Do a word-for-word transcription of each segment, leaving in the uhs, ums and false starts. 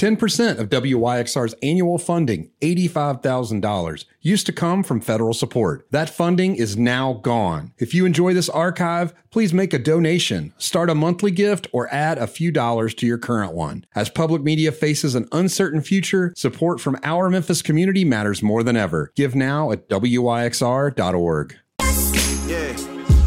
ten percent of W Y X R's annual funding, eighty-five thousand dollars, used to come from federal support. That funding is now gone. If you enjoy this archive, please make a donation, start a monthly gift, or add a few dollars to your current one. As public media faces an uncertain future, support from our Memphis community matters more than ever. Give now at W Y X R dot org. Yeah.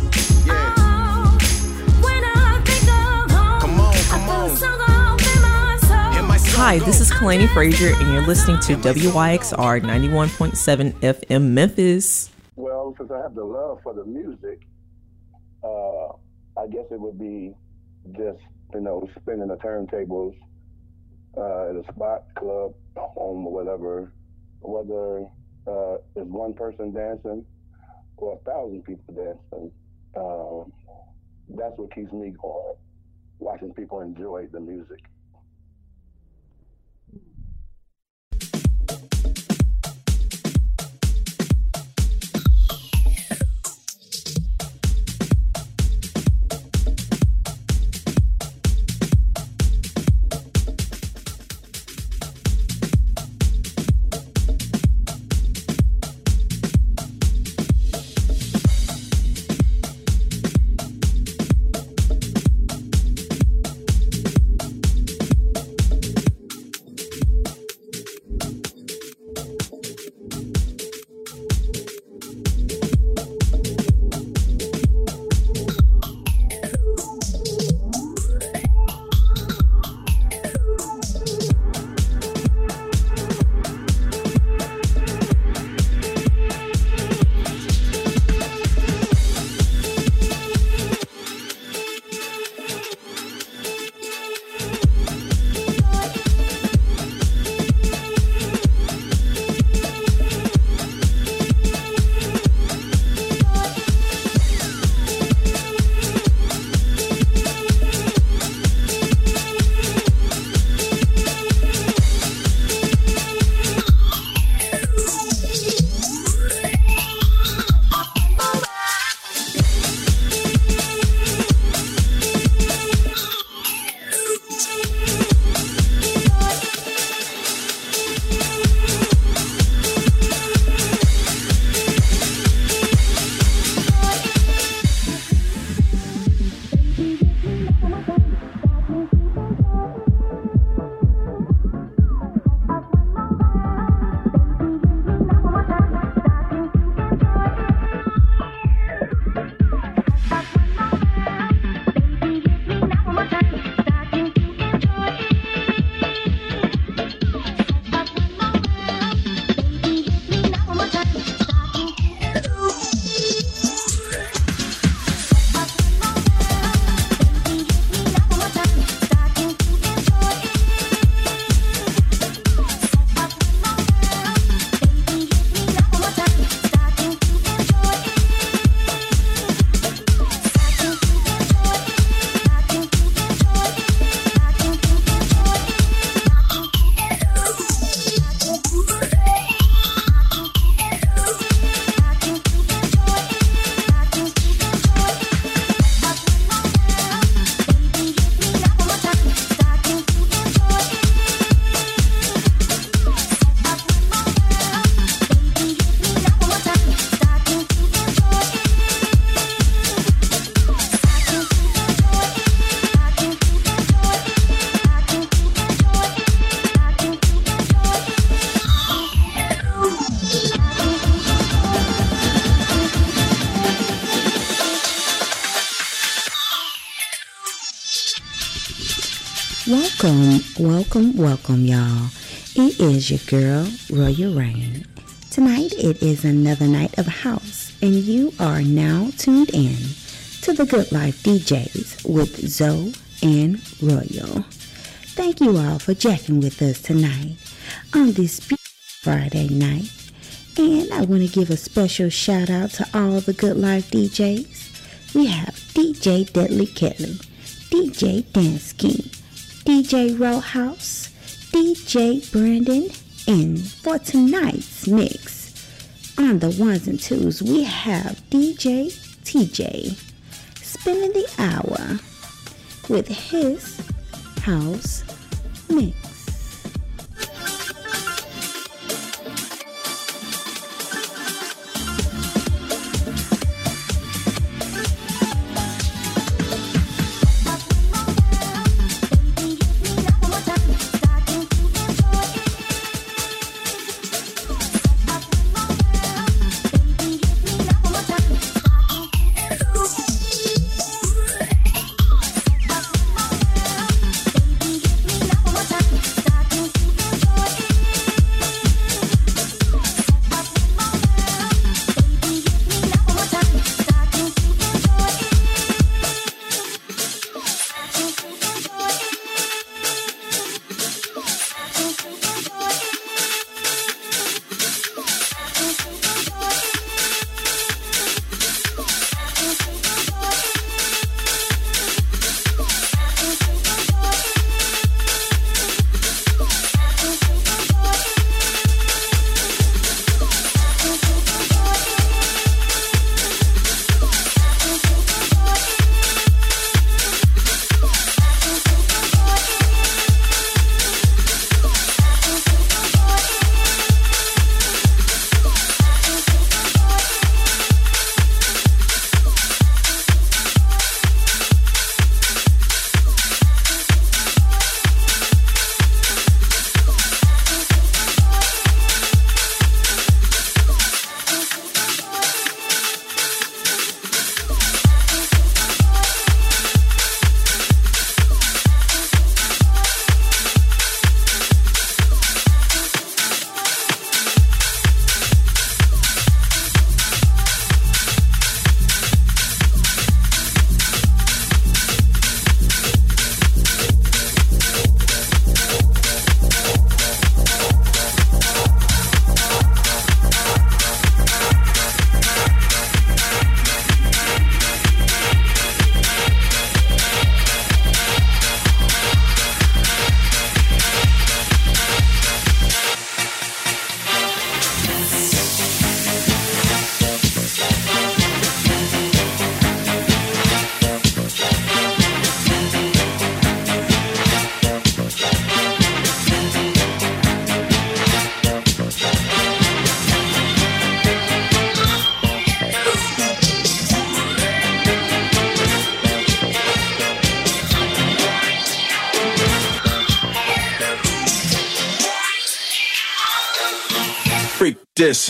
Hi, this is Kalani Frazier, and you're listening to W Y X R ninety-one point seven F M Memphis. Well, since I have the love for the music, uh, I guess it would be just, you know, spinning the turntables uh, at a spot, club, home, or whatever, whether uh, it's one person dancing or a thousand people dancing. Um, that's what keeps me going, watching people enjoy the music. Welcome, welcome, welcome, y'all. It is your girl, Royal Rain. Tonight, it is another night of house, and you are now tuned in to the Good Life D Js with Zoe and Royal. Thank you all for jacking with us tonight on this Friday night. And I want to give a special shout out to all the Good Life D Js. We have D J Deadly Kelly, D J Dance King, D J Roadhouse, D J Brandon, and for tonight's mix, on the ones and twos, we have D J T J spending the hour with his house mix. Freak this.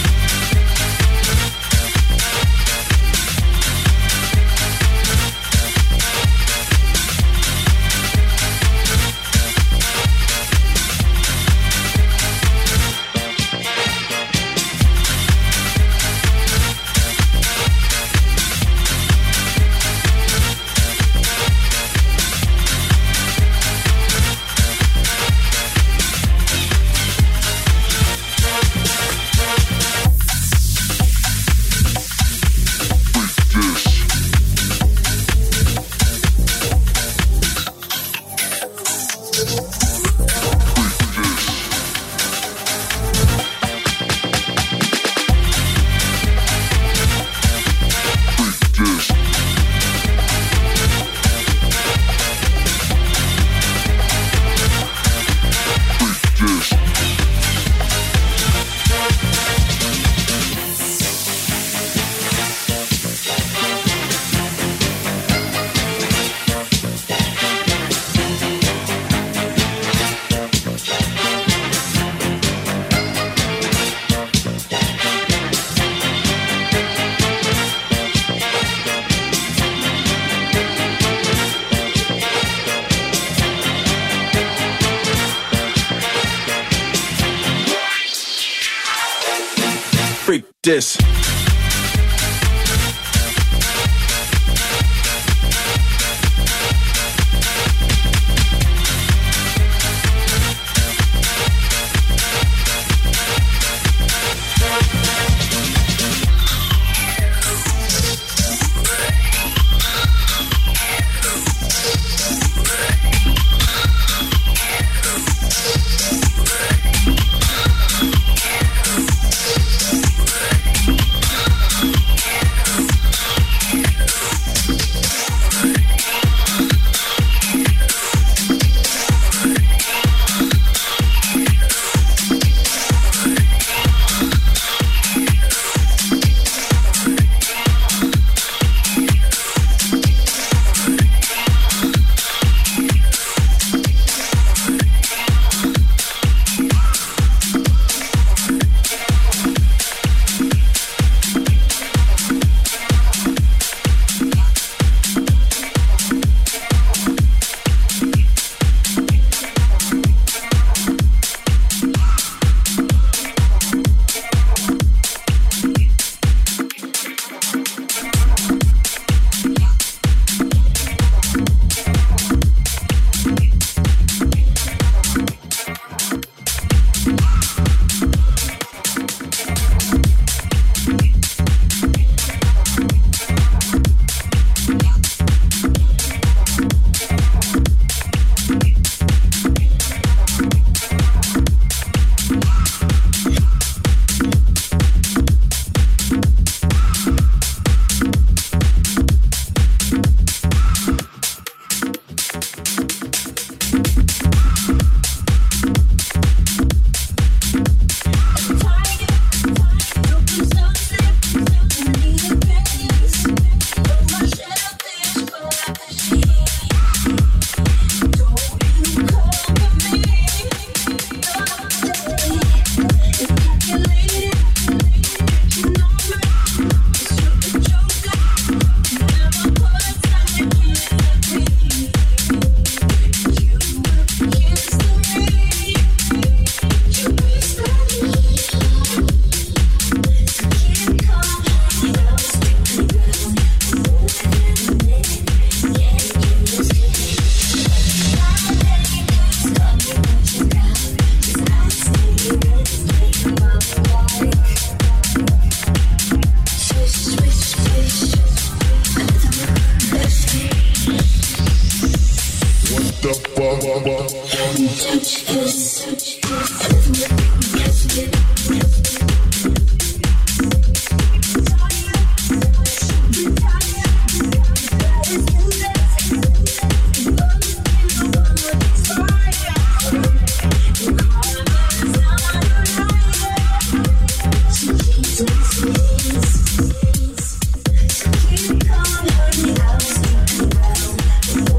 This.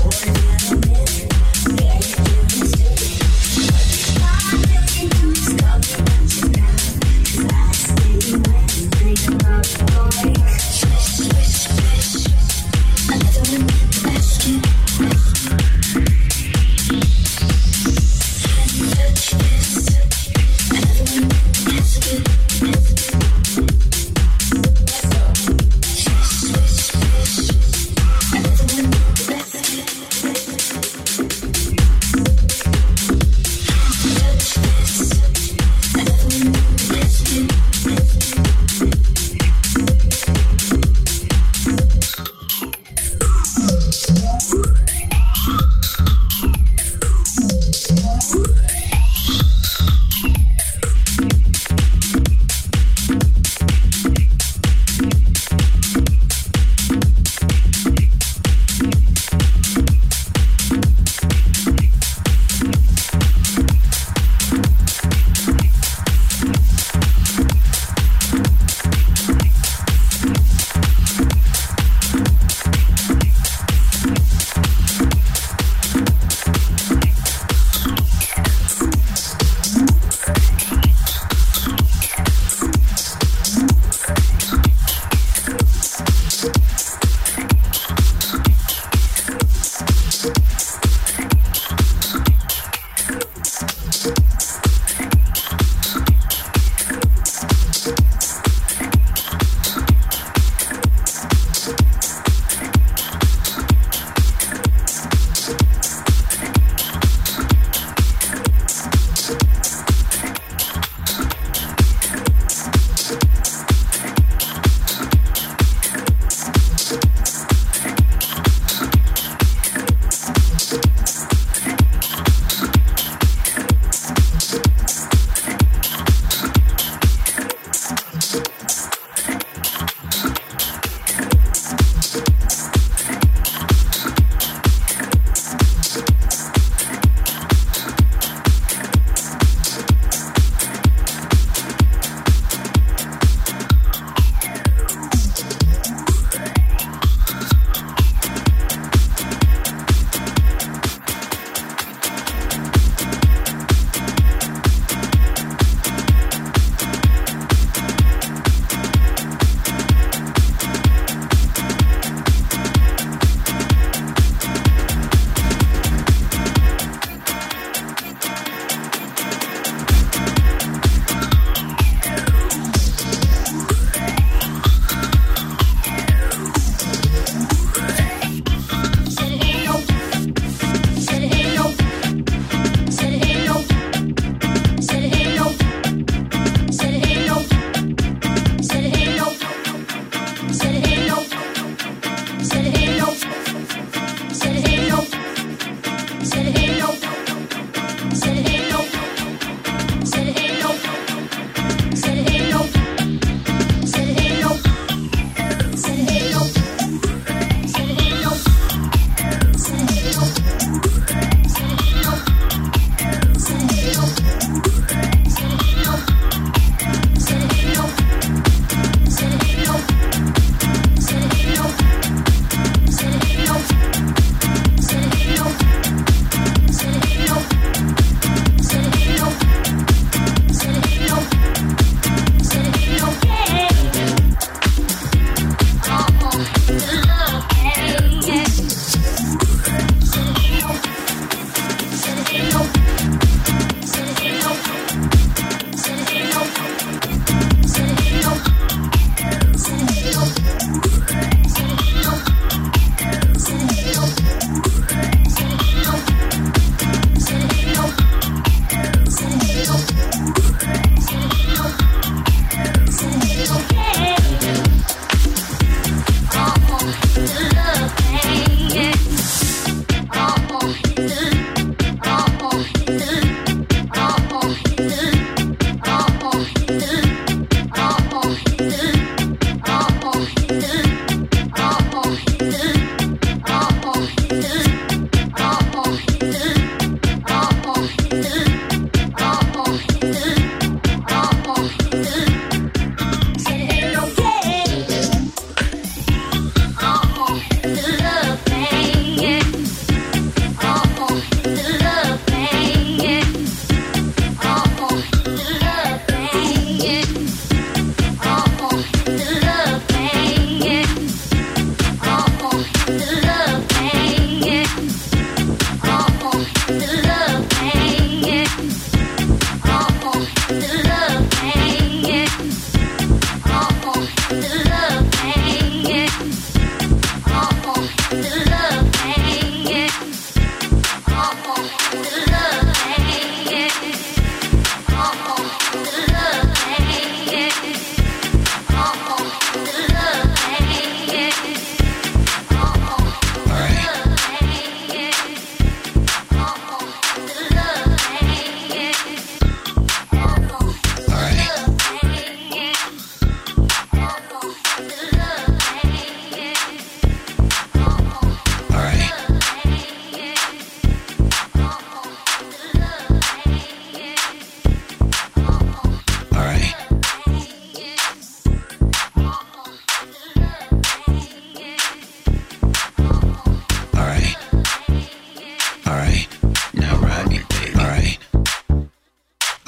Stop.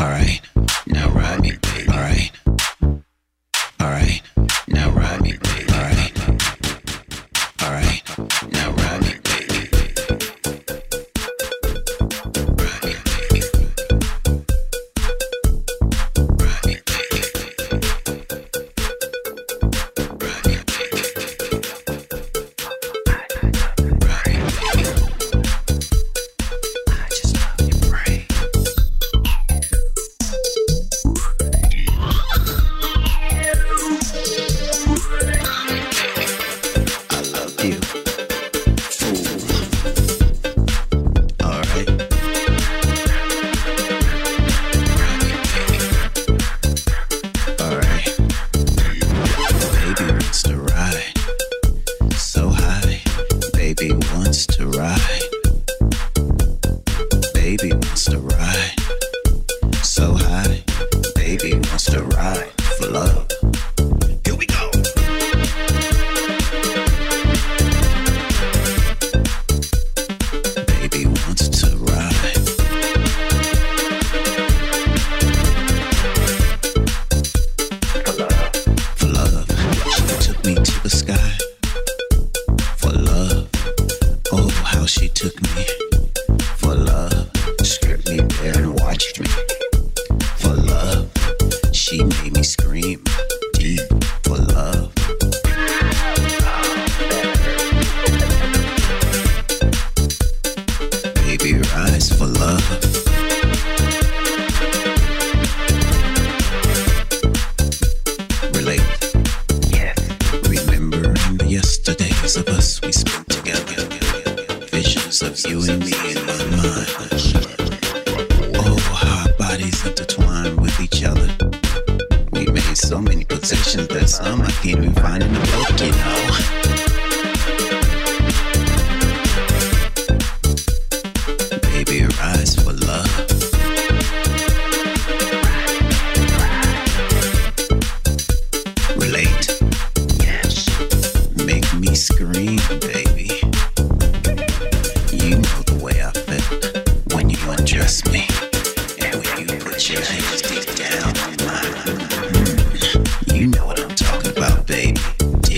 Alright, now ride me, baby. Alright. Alright, now ride me, baby. Alright. Alright, now ride me, baby. Ride me, baby. Ride me, baby. Ride me, baby. Ride me, baby. I just love your brain. You know what I'm talking about, baby.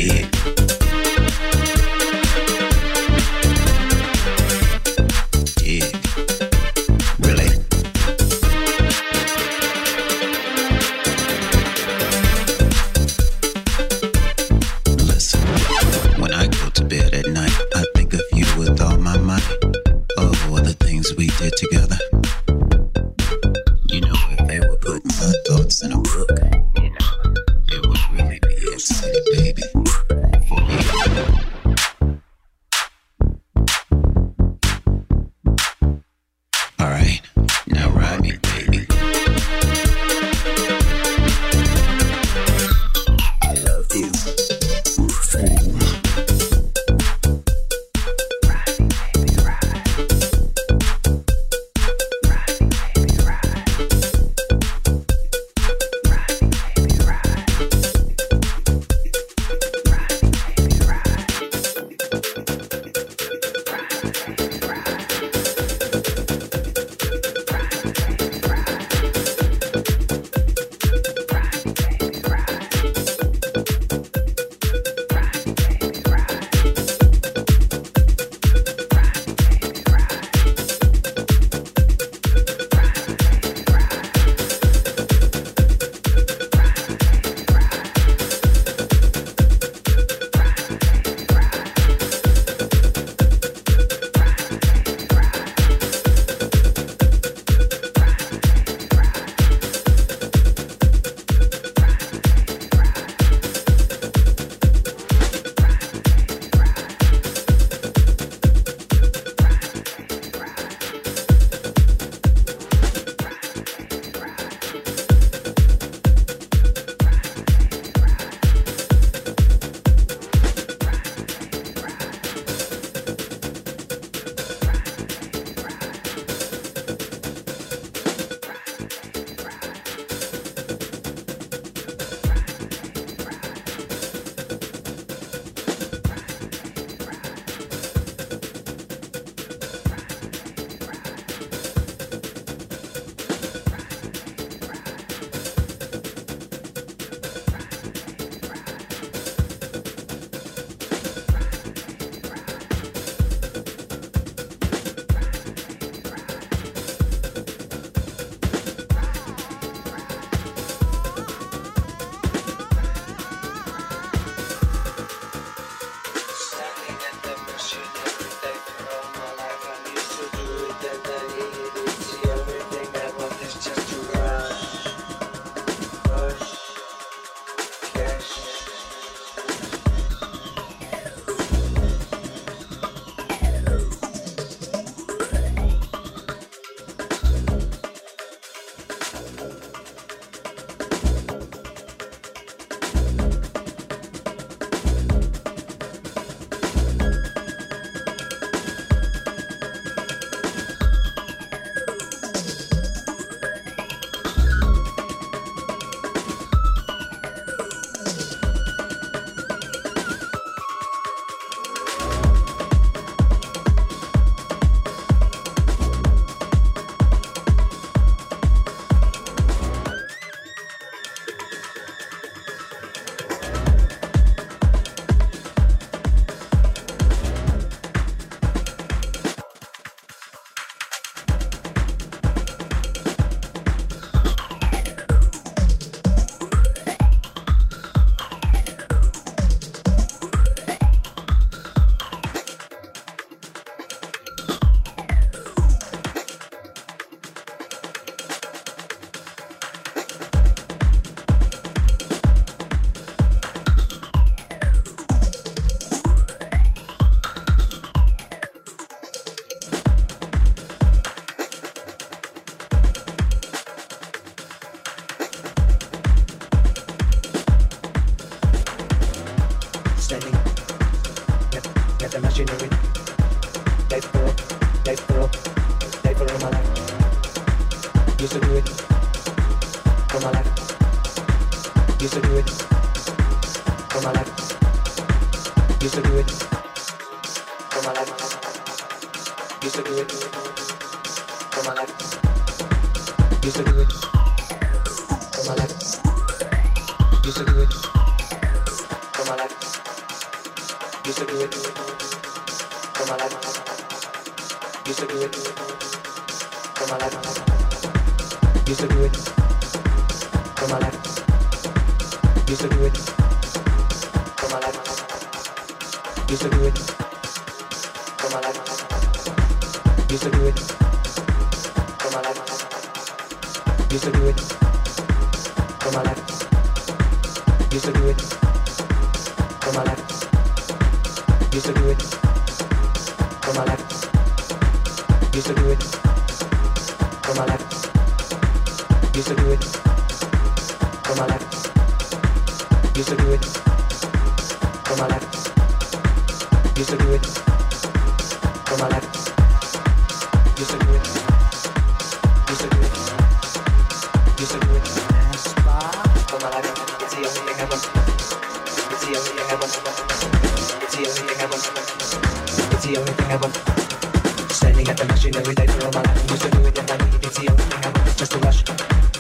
the machinery. They throw, they throw, they throw my life. Used to do it for my life. Used to do it for my life. Used to do it for my life. Used to do it for my life. Used to do it for my life. Used to do it for my life. Used to do it for my life. Used to do it for my life. Used to do it for my life. Used to do it for my life. Used to do it for my life. Used to do it for my life. Used to do it for my life. Used to do it for my life. Used to do it for my life. Used to do it for my life. Used to do it for my life. Used to do it for my life. Used to do it for my life. Used to do it. Used to do it. Used to do it for my life. It's the only thing I want. It's the only thing I want. It's the only thing I want. It's the only thing I want. Standing at the machine every day for all my life. Used to do it and I need it. It's the only thing I want. It's just a rush.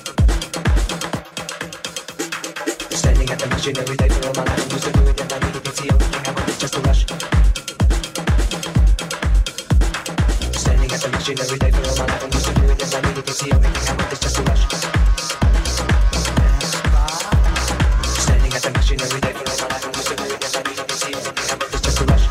Standing at the machine every day for all my life. Used to do it and I need it. It's the only thing I want. It's just a rush. Standing at the machine every day for all my life. Used to do it and I need it. It's the only thing I want. It's just a rush. Standing at the machine every day for all my life. Used to do it and I need it. It's the only thing I want. It's just a rush.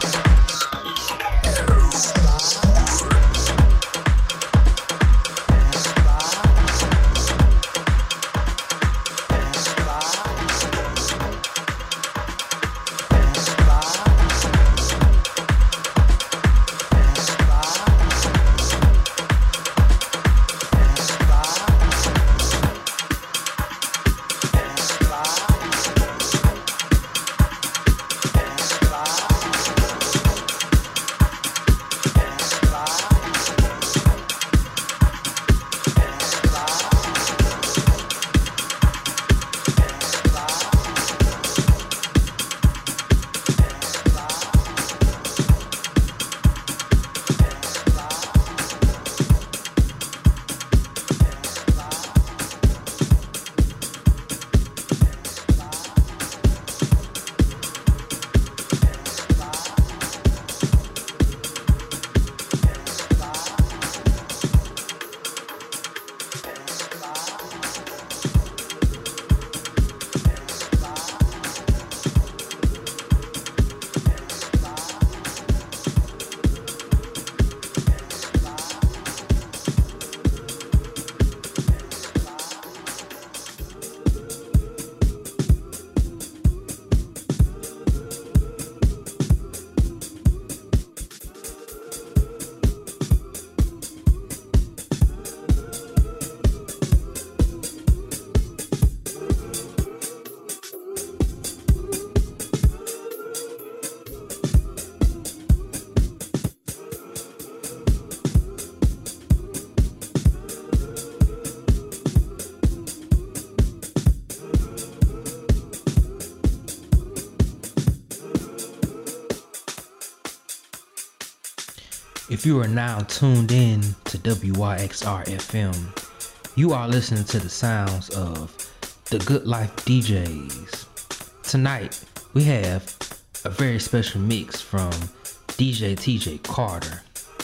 If you are now tuned in to W Y X R F M, you are listening to the sounds of the Good Life D Js. Tonight, we have a very special mix from D J T J Carter.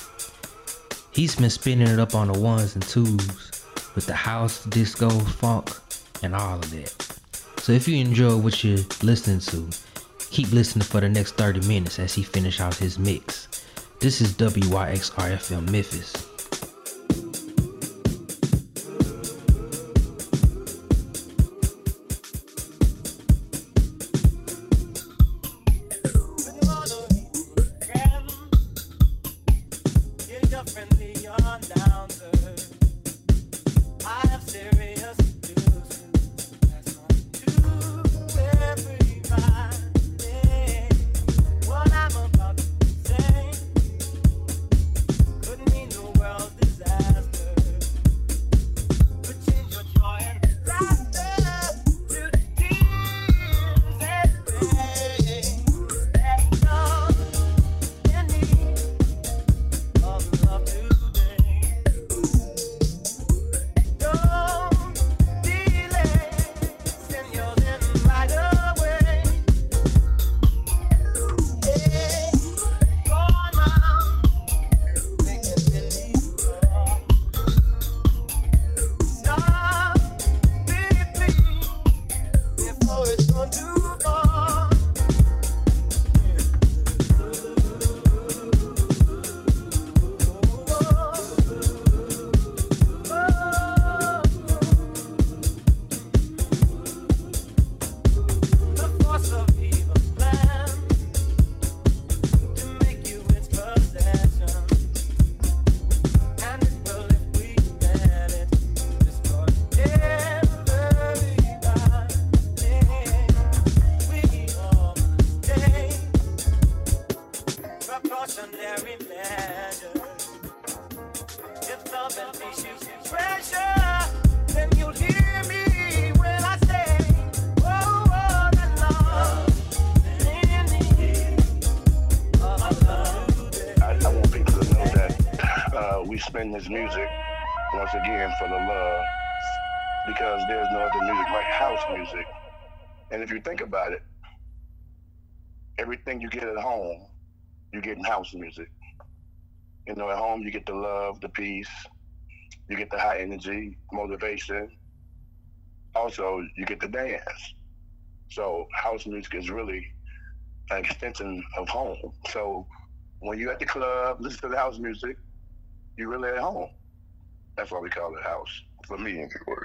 He's been spinning it up on the ones and twos with the house, disco, funk, and all of that. So if you enjoy what you're listening to, keep listening for the next thirty minutes as he finish out his mix. This is W Y X R F M Memphis. What I'm about to say in this music, once again, for the love, because there's no other music like house music. And if you think about it, everything you get at home, you get in house music. You know, at home you get the love, the peace, you get the high energy, motivation. Also, you get the dance. So house music is really an extension of home. So when you're at the club, listen to the house music, you're really at home. That's why we call it house, for me anyway.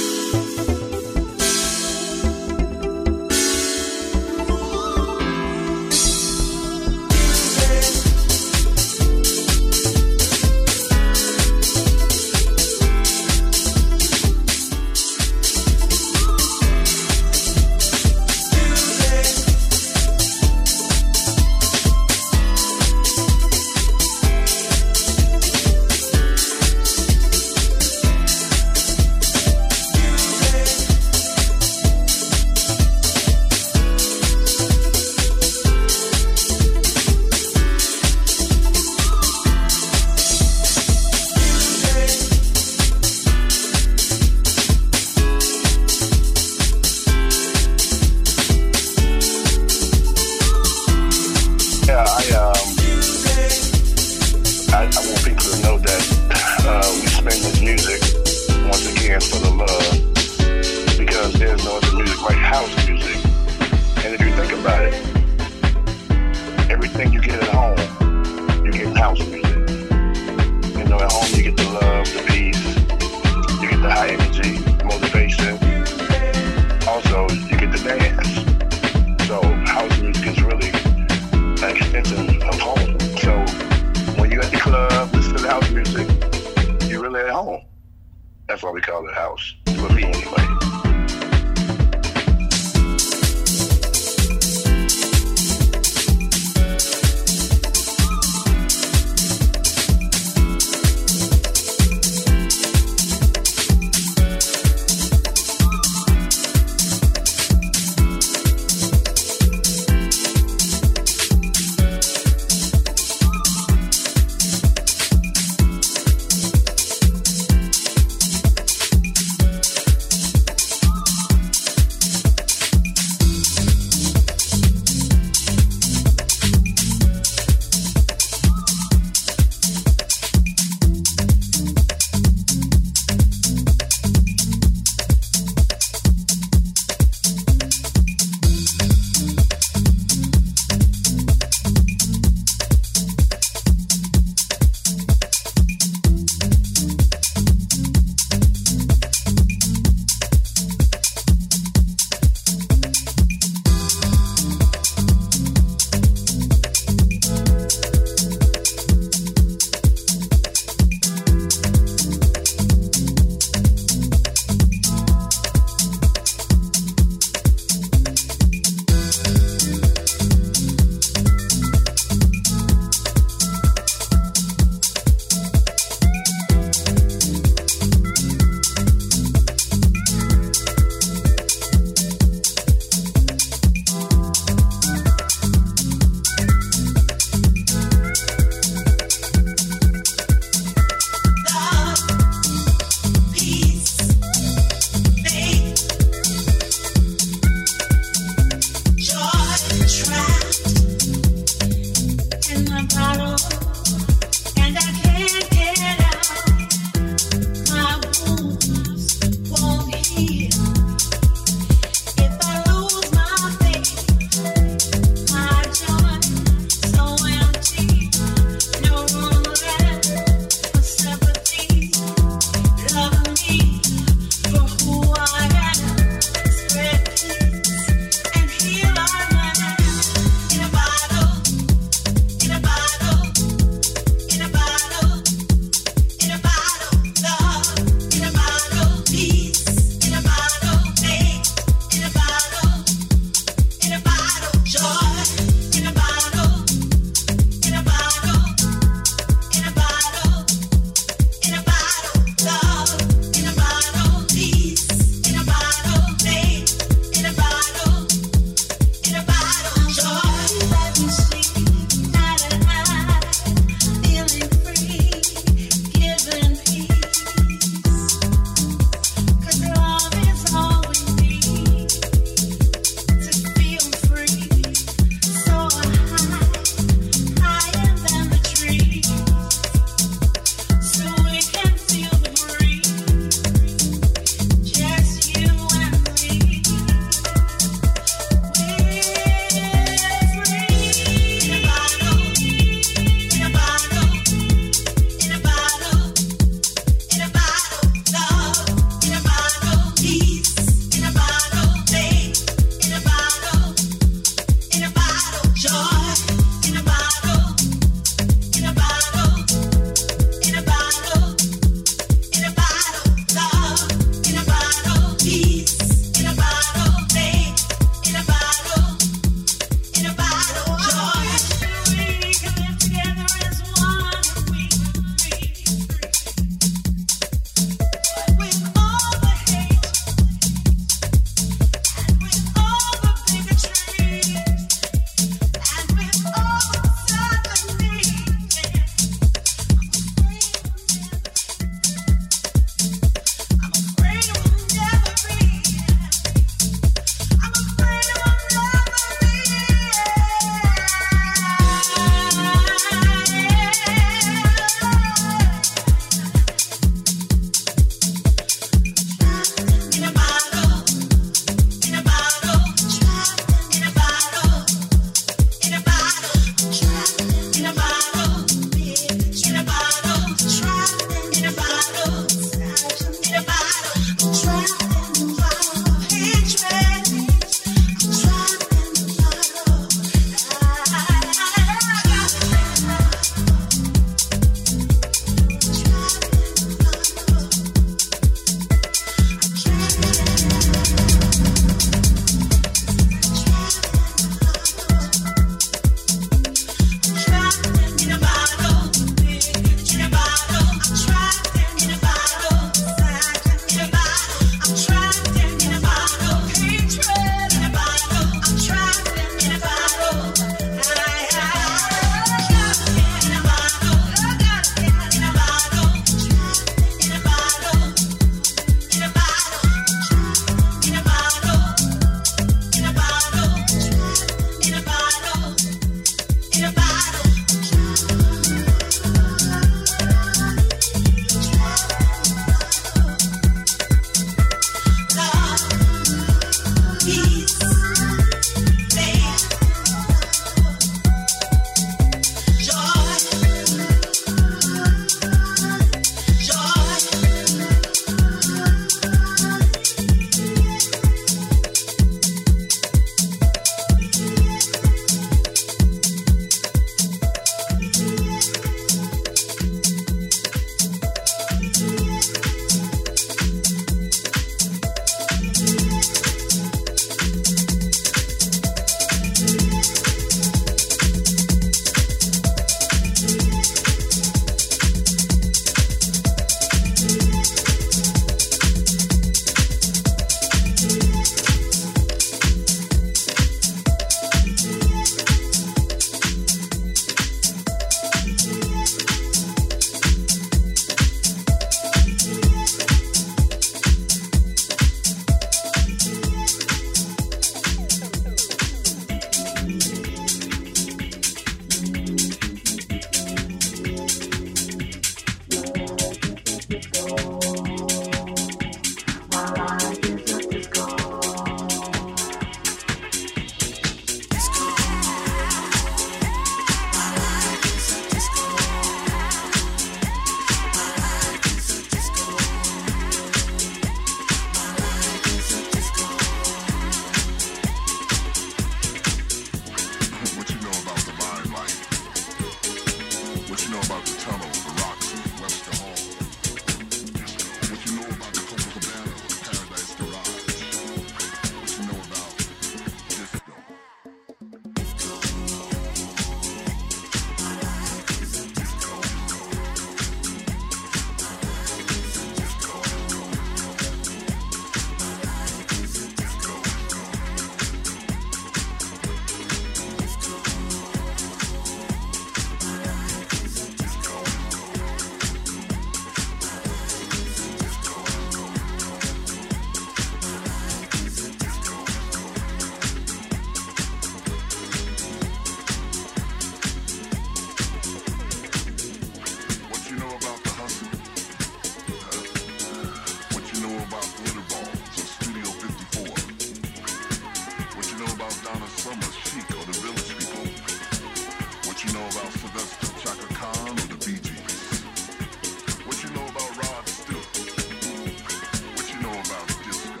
Donna Summer, Chic, or the Village People? What you know about Sylvester Chaka Khan or the Bee Gees? What you know about Rod Stewart? What you know about disco?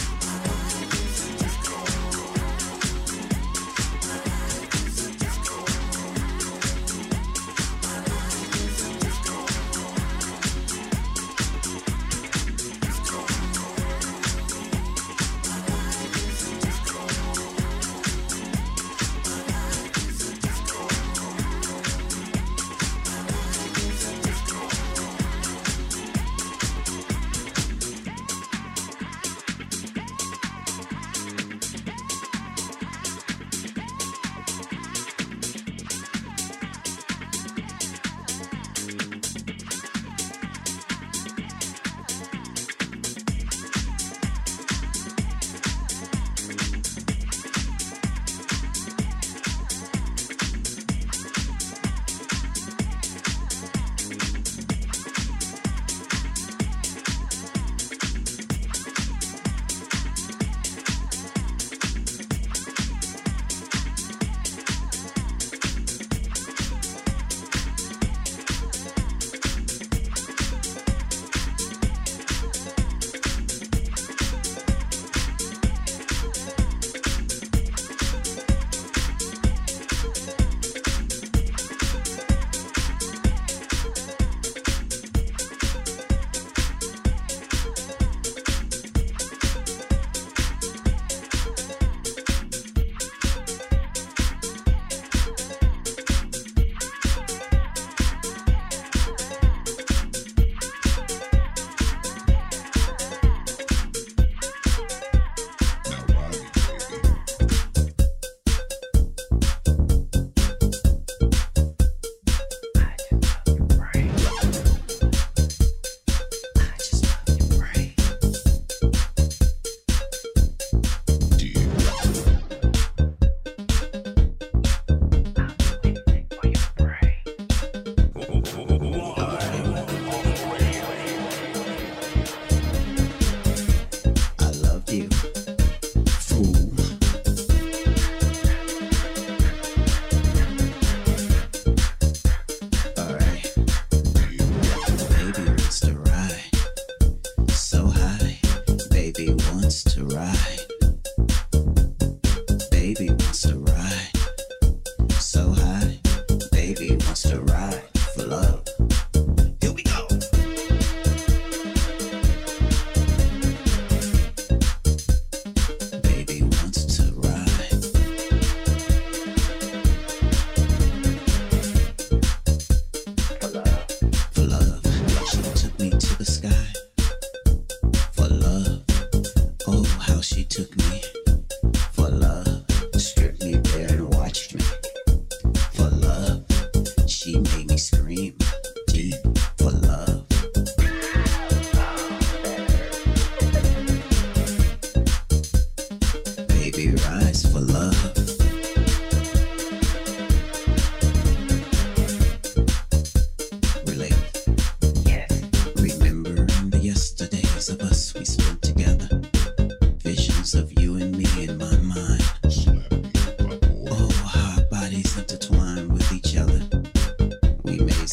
Disco.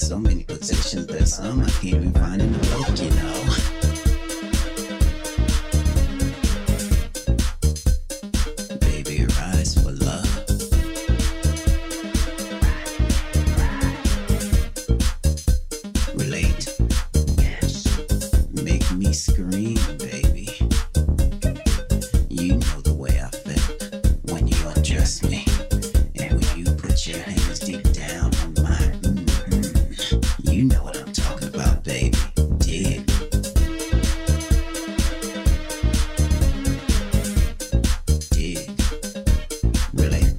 so many positions, there's some I can't even find in the book, you know. Baby, rise for love. Relate. Make me scream, baby. You know the way I felt when you undress me, and when you put your hands deep down on mine. Mm-hmm. You know what I'm talking about, baby. Dig. Dig. Relate.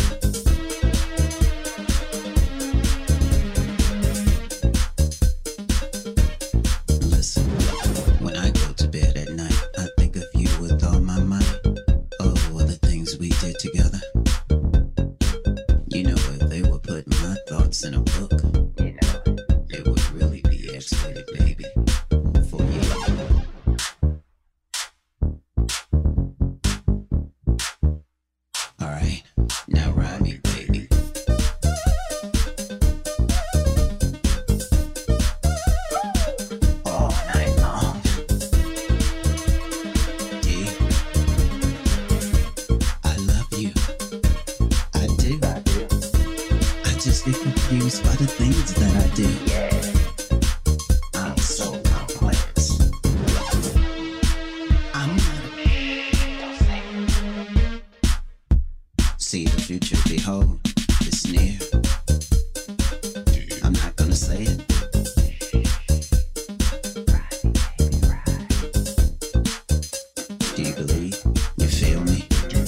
Listen, when I go to bed at night, I think of you with all my might. Oh, all the things we did together. You know, if they were putting my thoughts in a book, you know, it would really be X-rated, baby. For you. Alright, now ride me, baby. All night long. Yeah. I love you. I do. I do. I just get confused by the things that I do. Yeah. I'm so complex. I'm not. See the future, behold, it's near. I'm not gonna say it. Do you believe? You feel me?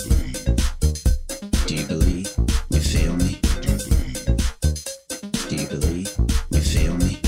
Do you believe? You feel me? Do you believe? You feel me?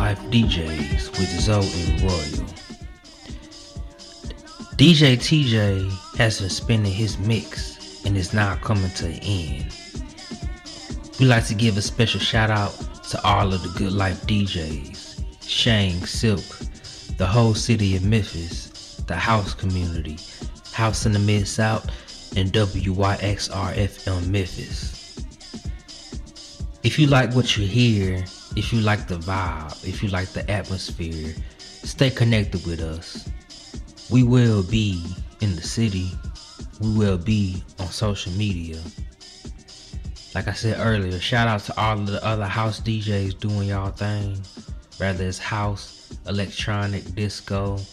Life D Js with Zoe and Royal. D J T J has been spinning his mix and is now coming to an end. We like to give a special shout out to all of the Good Life D Js, Shang, Silk, the whole city of Memphis, the house community, House in the Mid-South, and W Y X R F M Memphis. If you like what you hear, if you like the vibe, if you like the atmosphere, stay connected with us. We will be in the city. We will be on social media. Like I said earlier, shout out to all of the other house D Js doing y'all thing. Whether it's house, electronic, disco,